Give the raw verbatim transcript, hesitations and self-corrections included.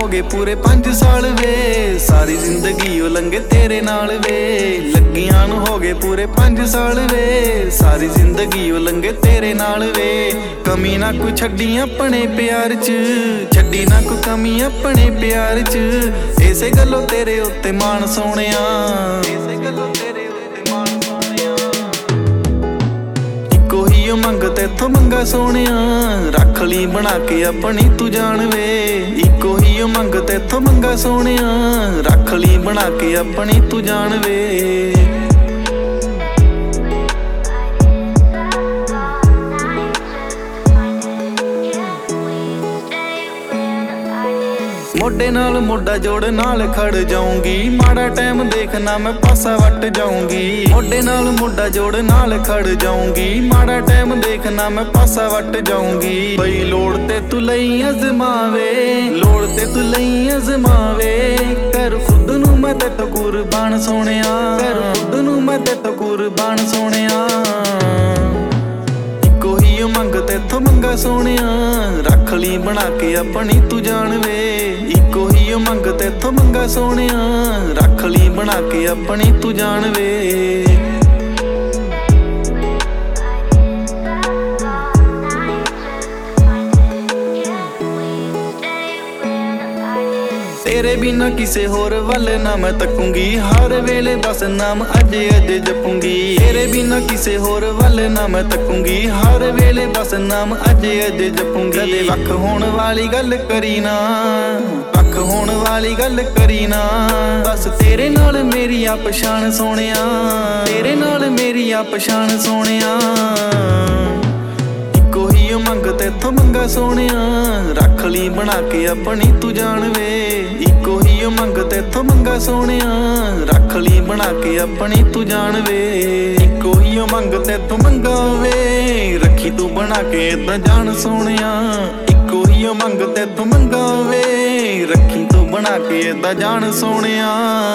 गए पूरे पांच साल वे, सारी जिंदगी ओ लंघे तेरे नाल वे। लगियां नूं हो गए पूरे पांच साल वे, सारी जिंदगी ओ लंघे तेरे नाल वे। कमी ना कोई छड्डी अपने प्यार च, छड्डी ना कोई कमी अपने प्यार च। इसे गल्लों तेरे उत्ते मान सोहणिया, इसे गल्लों तेरे उत्ते मान सोहणिया। इक्को ही ओ मंग तेथों मंगा सोहणिया, रख ली बना के अपनी तू जान वे। इक्को ही ओ मंग तेथों मंगा सोहणिया, रख ली बना के अपनी तू जान वे। मोढे नाल मोढा जोड़ नाल खड़ जाऊंगी, माड़ा टाइम देखना मैं पासा वट जाऊंगी। मोढे नाल मोढा जोड़ नाल खड़ जाऊंगी, माड़ा टाइम देखना मैं पासा वट जाऊंगी। बई लोड़ ते तू लई अजमावे, लोड़ ते तू लई अजमावे। कर खुद नू मैं ते तो कुर्बान सोहणिया, कर खुद नू मैं ते तो कुर्बान सोहणिया। इक्को ही ओ मंग तेथों मंगा सोहणिया, रख ली बना के अपनी तू जान वे। इक्को ही ओ मंग तेथों मंगा सोहणिया, रख ली बना के अपनी तू जान वे। तेरे बिना किसे होर वल ना मैं तकूंगी, हर वेले बस नाम अजे अजे जपूंगी। तेरे बिना किसे होर वल ना मैं तकूंगी, हर वेले बस नाम अजे अजे जपूंगी। कदे वख होण वाली गल करी ना, वख होण वाली गल करी ना। बस तेरे नाल मेरी आ पछाण सोहणिया, तेरे नाल मेरी आ पछाण सोहणिया। इक्को ही ओ मंग तेथों मंगा सोहणिया, रख ली बना के अपनी तू जान वे। इक्को ही ओ मंग तेथों मंगा सोहणिया, रख ली बना के अपनी तू जान वे। इक्को ही ओ मंग तेथों मंगा वे, रखी तू बना के इदां जान सोहणिया। इक्को ही ओ मंग तेथों मंगा वे, रखी तू बना के इदां जान सोहणिया।